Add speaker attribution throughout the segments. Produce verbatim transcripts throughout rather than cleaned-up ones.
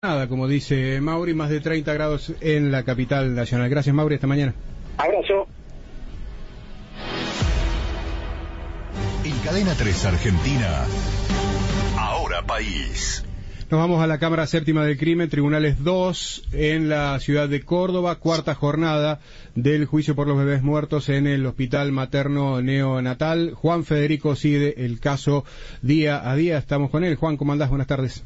Speaker 1: Nada, como dice Mauri, más de treinta grados en la capital nacional. Gracias, Mauri, hasta mañana.
Speaker 2: Abrazo.
Speaker 3: En Cadena tres Argentina, Ahora País.
Speaker 1: Nos vamos a la Cámara Séptima del Crimen, Tribunales dos, en la ciudad de Córdoba, cuarta jornada del juicio por los bebés muertos en el Hospital Materno Neonatal. Juan Federico sigue el caso día a día. Estamos con él. Juan, ¿cómo andás? Buenas tardes.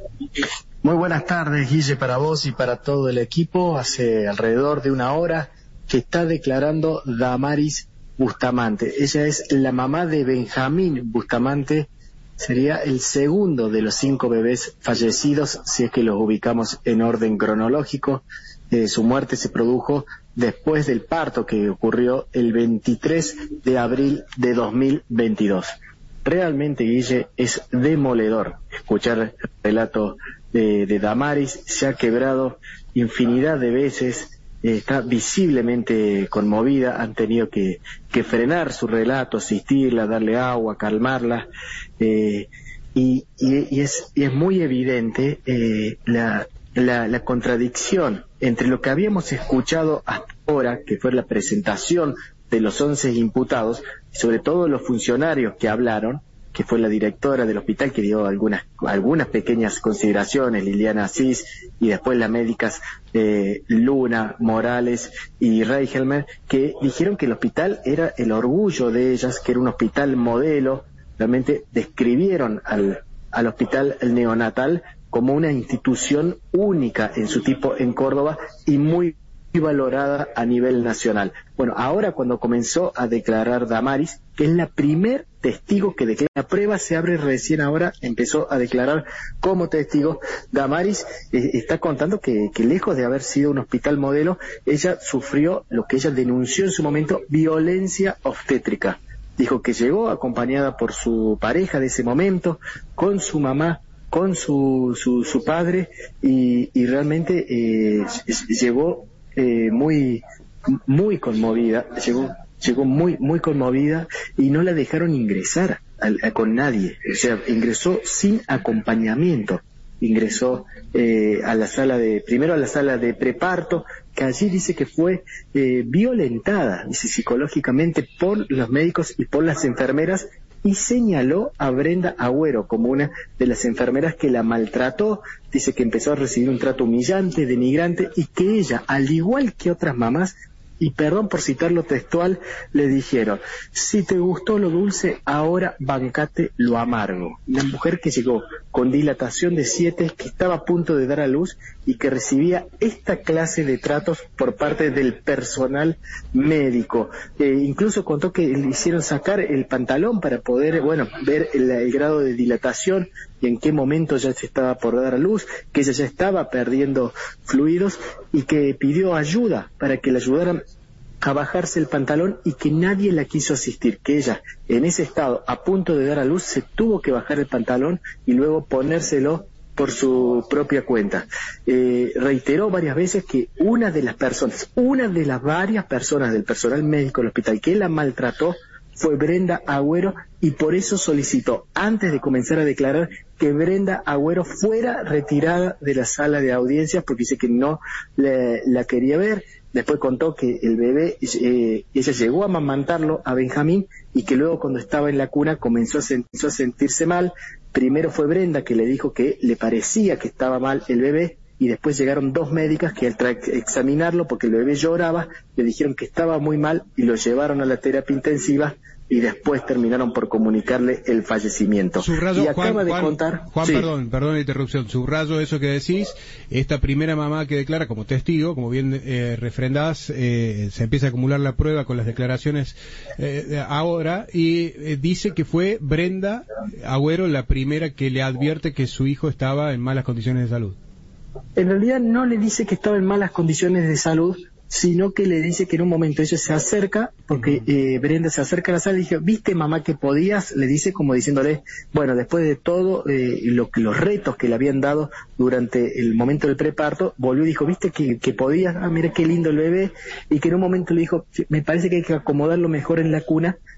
Speaker 4: Muy buenas tardes, Guille, para vos y para todo el equipo. Hace alrededor de una hora que está declarando Damaris Bustamante. Ella es la mamá de Benjamín Bustamante. Sería el segundo de los cinco bebés fallecidos, si es que los ubicamos en orden cronológico. Eh, su muerte se produjo después del parto que ocurrió el veintitrés de abril de dos mil veintidós. Realmente, Guille, es demoledor escuchar el relato de, de Damaris. Se ha quebrado infinidad de veces, eh, está visiblemente conmovida. Han tenido que, que frenar su relato, asistirla, darle agua, calmarla, eh, y, y, y, es, y es muy evidente eh, la, la, la contradicción entre lo que habíamos escuchado hasta ahora, que fue la presentación de los once imputados, y sobre todo los funcionarios que hablaron, que fue la directora del hospital que dio algunas algunas pequeñas consideraciones, Liliana Asís, y después las médicas eh, Luna, Morales y Reigelmer, que dijeron que el hospital era el orgullo de ellas, que era un hospital modelo. Realmente describieron al, al hospital neonatal como una institución única en su tipo en Córdoba y muy valorada a nivel nacional. Bueno, ahora cuando comenzó a declarar Damaris, que es la primer testigo que declara, la prueba se abre recién ahora, empezó a declarar como testigo. Damaris eh, está contando que, que lejos de haber sido un hospital modelo, ella sufrió lo que ella denunció en su momento, violencia obstétrica. Dijo que llegó acompañada por su pareja de ese momento, con su mamá, con su, su, su padre, y, y realmente eh, llegó Eh, muy muy conmovida, llegó llegó muy muy conmovida y no la dejaron ingresar a, a, con nadie, o sea, ingresó sin acompañamiento, ingresó eh, a la sala de, primero a la sala de preparto, que allí dice que fue eh, violentada, dice, psicológicamente por los médicos y por las enfermeras, y señaló a Brenda Agüero como una de las enfermeras que la maltrató. Dice que empezó a recibir un trato humillante, denigrante, y que ella, al igual que otras mamás, y perdón por citarlo textual, le dijeron: si te gustó lo dulce, ahora bancate lo amargo. Una mujer que llegó con dilatación de siete, que estaba a punto de dar a luz y que recibía esta clase de tratos por parte del personal médico. Eh, incluso contó que le hicieron sacar el pantalón para poder, bueno, ver el, el grado de dilatación y en qué momento ya se estaba por dar a luz, que ella ya estaba perdiendo fluidos y que pidió ayuda para que la ayudaran a bajarse el pantalón y que nadie la quiso asistir, que ella en ese estado a punto de dar a luz se tuvo que bajar el pantalón y luego ponérselo por su propia cuenta. Eh, reiteró varias veces que una de las personas, una de las varias personas del personal médico del hospital que la maltrató fue Brenda Agüero, y por eso solicitó, antes de comenzar a declarar, que Brenda Agüero fuera retirada de la sala de audiencias porque dice que no le, la quería ver. Después contó que el bebé, eh, ella llegó a amamantarlo a Benjamín y que luego cuando estaba en la cuna comenzó a, sen- comenzó a sentirse mal. Primero fue Brenda que le dijo que le parecía que estaba mal el bebé, y después llegaron dos médicas que al tra- examinarlo, porque el bebé lloraba, le dijeron que estaba muy mal y lo llevaron a la terapia intensiva, y después terminaron por comunicarle el fallecimiento.
Speaker 1: Subrayo,
Speaker 4: y acaba
Speaker 1: Juan,
Speaker 4: de
Speaker 1: Juan,
Speaker 4: contar...
Speaker 1: Juan,
Speaker 4: sí.
Speaker 1: perdón, perdón la interrupción. Subrayo eso que decís, esta primera mamá que declara como testigo, como bien eh, refrendás, eh, se empieza a acumular la prueba con las declaraciones eh, ahora, y eh, dice que fue Brenda Agüero la primera que le advierte que su hijo estaba en malas condiciones de salud.
Speaker 4: En realidad no le dice que estaba en malas condiciones de salud, sino que le dice que en un momento ella se acerca, porque eh, Brenda se acerca a la sala y dice: ¿viste, mamá, que podías? Le dice como diciéndole, bueno, después de todo eh, lo que los retos que le habían dado durante el momento del preparto, volvió y dijo: ¿viste que, que podías? Ah, mira qué lindo el bebé. Y que en un momento le dijo: me parece que hay que acomodarlo mejor en la cuna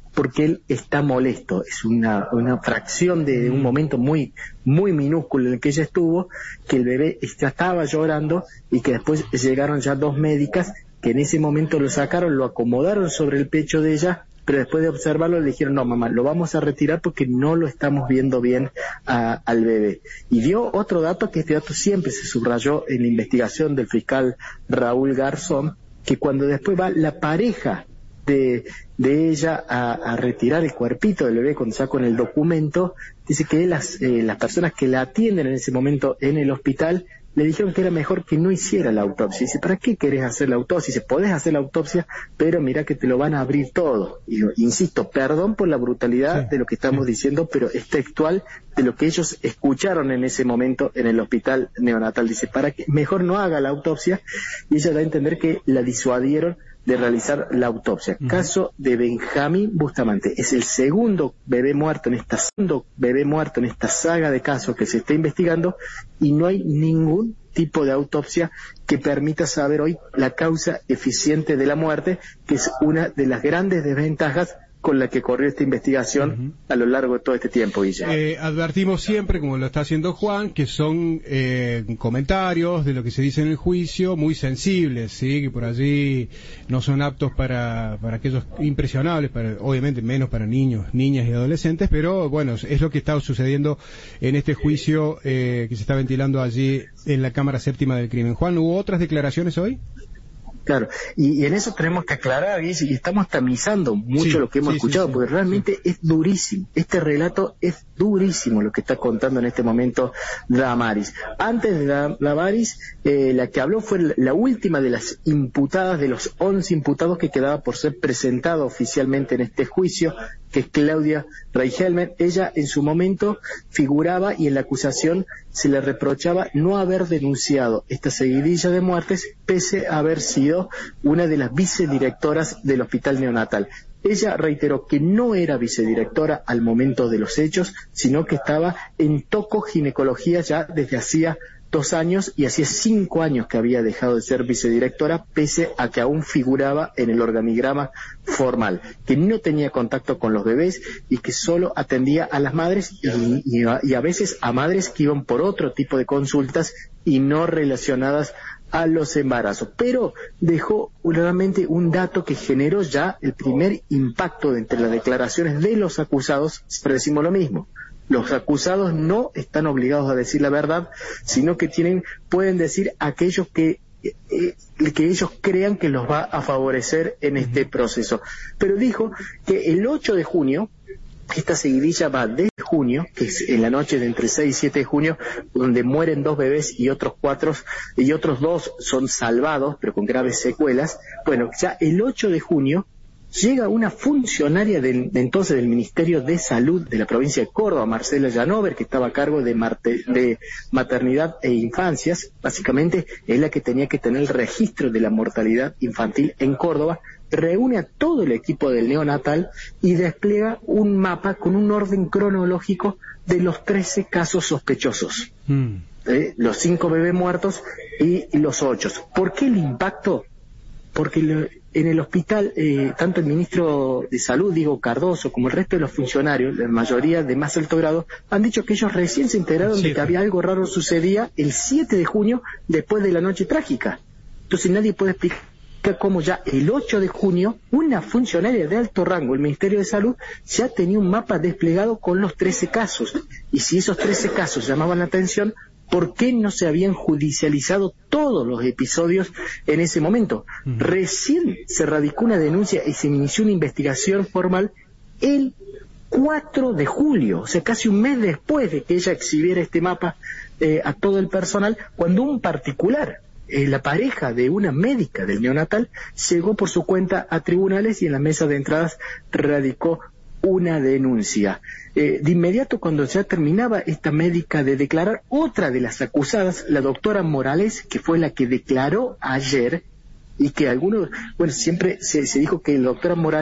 Speaker 4: porque él está molesto. Es una, una fracción de, de un momento muy, muy minúsculo en el que ella estuvo, que el bebé ya estaba llorando y que después llegaron ya dos médicas que en ese momento lo sacaron, lo acomodaron sobre el pecho de ella, pero después de observarlo le dijeron, no mamá, lo vamos a retirar porque no lo estamos viendo bien a, al bebé. Y dio otro dato, que este dato siempre se subrayó en la investigación del fiscal Raúl Garzón, que cuando después va la pareja de, de ella a, a retirar el cuerpito del bebé, cuando está con el documento, dice que las, eh, las personas que la atienden en ese momento en el hospital le dijeron que era mejor que no hiciera la autopsia. Dice, ¿para qué querés hacer la autopsia? Dice, podés hacer la autopsia, pero mira que te lo van a abrir todo. Y yo, insisto, perdón por la brutalidad sí, de lo que estamos sí. diciendo, pero es textual de lo que ellos escucharon en ese momento en el hospital neonatal. Dice, para que mejor no haga la autopsia, y ella da a entender que la disuadieron de realizar la autopsia. Uh-huh. Caso de Benjamín Bustamante. Es el segundo bebé muerto en esta segundo bebé muerto en esta saga de casos que se está investigando, y no hay ningún tipo de autopsia que permita saber hoy la causa eficiente de la muerte, que es una de las grandes desventajas con la que corrió esta investigación uh-huh. a lo largo de todo este tiempo, Guillermo.
Speaker 1: Eh, advertimos siempre, como lo está haciendo Juan, que son eh, comentarios de lo que se dice en el juicio muy sensibles, sí, que por allí no son aptos para, para aquellos impresionables, para, obviamente menos para niños, niñas y adolescentes, pero bueno, es lo que está sucediendo en este juicio eh, que se está ventilando allí en la Cámara Séptima del Crimen. Juan, ¿hubo otras declaraciones hoy?
Speaker 4: Claro, y, y en eso tenemos que aclarar, y, y estamos tamizando mucho sí, lo que hemos sí, escuchado, sí, sí, porque realmente sí. es durísimo, este relato es durísimo lo que está contando en este momento Damaris. Antes de Damaris, eh, la que habló fue la última de las imputadas, de los once imputados que quedaba por ser presentada oficialmente en este juicio, que es Claudia Reichhelmer. Ella en su momento figuraba y en la acusación se le reprochaba no haber denunciado esta seguidilla de muertes, pese a haber sido una de las vicedirectoras del hospital neonatal. Ella reiteró que no era vicedirectora al momento de los hechos, sino que estaba en tocoginecología ya desde hacía dos años, y hacía cinco años que había dejado de ser vicedirectora, pese a que aún figuraba en el organigrama formal, que no tenía contacto con los bebés y que solo atendía a las madres y, y, a, y a veces a madres que iban por otro tipo de consultas y no relacionadas a los embarazos. Pero dejó realmente un dato que generó ya el primer impacto entre las declaraciones de los acusados. Pero decimos lo mismo: los acusados no están obligados a decir la verdad, sino que tienen, pueden decir aquellos que, eh, que ellos crean que los va a favorecer en este proceso. Pero dijo que el ocho de junio, esta seguidilla va desde junio, que es en la noche de entre seis y siete de junio, donde mueren dos bebés y otros cuatro, y otros dos son salvados, pero con graves secuelas. Bueno, ya el ocho de junio, llega una funcionaria de, de entonces del Ministerio de Salud de la provincia de Córdoba, Marcela Llanover, que estaba a cargo de, marte, de maternidad e infancias. Básicamente es la que tenía que tener el registro de la mortalidad infantil en Córdoba. Reúne a todo el equipo del neonatal y despliega un mapa con un orden cronológico de los trece casos sospechosos. Mm. ¿Eh? Los cinco bebés muertos y, y los ocho. ¿Por qué el impacto? Porque lo, en el hospital, eh, tanto el ministro de Salud, Diego Cardoso, como el resto de los funcionarios, la mayoría de más alto grado, han dicho que ellos recién se enteraron sí, de que había algo raro sucedía el siete de junio, después de la noche trágica. Entonces nadie puede explicar cómo ya el ocho de junio, una funcionaria de alto rango del Ministerio de Salud ya tenía un mapa desplegado con los trece casos. Y si esos trece casos llamaban la atención, ¿por qué no se habían judicializado todos los episodios en ese momento? Uh-huh. Recién se radicó una denuncia y se inició una investigación formal el cuatro de julio, o sea, casi un mes después de que ella exhibiera este mapa eh, a todo el personal, cuando un particular, eh, la pareja de una médica del neonatal, llegó por su cuenta a tribunales y en la mesa de entradas radicó una denuncia. Eh, de inmediato, cuando ya terminaba esta médica de declarar, otra de las acusadas, la doctora Morales, que fue la que declaró ayer, y que algunos, bueno, siempre se, se dijo que la doctora Morales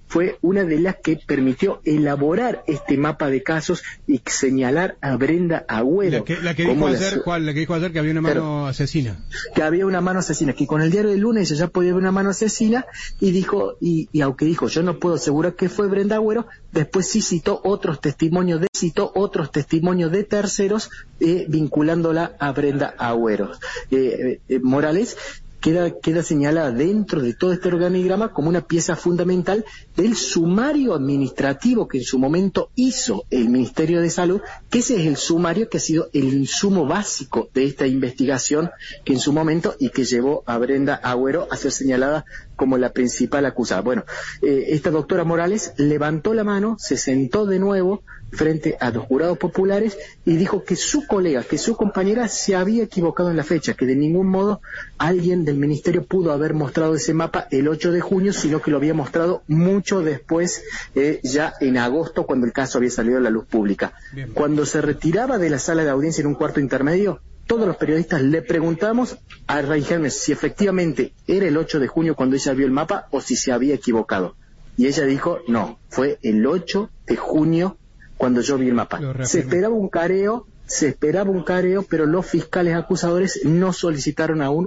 Speaker 4: fue una de las que permitió elaborar este mapa de casos y señalar a Brenda Agüero.
Speaker 1: La que, la que dijo ayer, la... ¿cuál? La que dijo ayer que había una mano Pero, asesina.
Speaker 4: Que había una mano asesina, que con el diario del lunes ella ya podía ver una mano asesina, y dijo, y, y aunque dijo, yo no puedo asegurar que fue Brenda Agüero, después sí citó otros testimonios de, citó otros testimonios de terceros eh, vinculándola a Brenda Agüero. Eh, eh, Morales Queda, queda señalada dentro de todo este organigrama como una pieza fundamental del sumario administrativo que en su momento hizo el Ministerio de Salud, que ese es el sumario que ha sido el insumo básico de esta investigación que en su momento y que llevó a Brenda Agüero a ser señalada como la principal acusada. Bueno, eh, esta doctora Morales levantó la mano, se sentó de nuevo frente a los jurados populares y dijo que su colega, que su compañera se había equivocado en la fecha, que de ningún modo alguien del ministerio pudo haber mostrado ese mapa el ocho de junio, sino que lo había mostrado mucho después, eh, ya en agosto, cuando el caso había salido a la luz pública. Bien. Cuando se retiraba de la sala de audiencia en un cuarto intermedio, todos los periodistas le preguntamos a Reichermes si efectivamente era el ocho de junio cuando ella vio el mapa o si se había equivocado. Y ella dijo, no, fue el ocho de junio cuando yo vi el mapa. Se esperaba un careo, se esperaba un careo, pero los fiscales acusadores no solicitaron aún